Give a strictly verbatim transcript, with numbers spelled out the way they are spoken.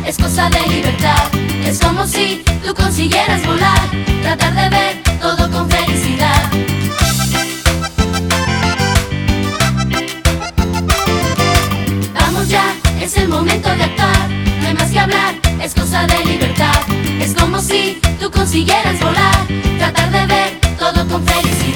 es cosa de libertad. Es como si tú consiguieras volar, tratar de ver todo con felicidad. Vamos ya, es el momento de actuar, no hay más que hablar, es cosa de libertad. Es como si tú consiguieras volar, tratar de ver todo con felicidad.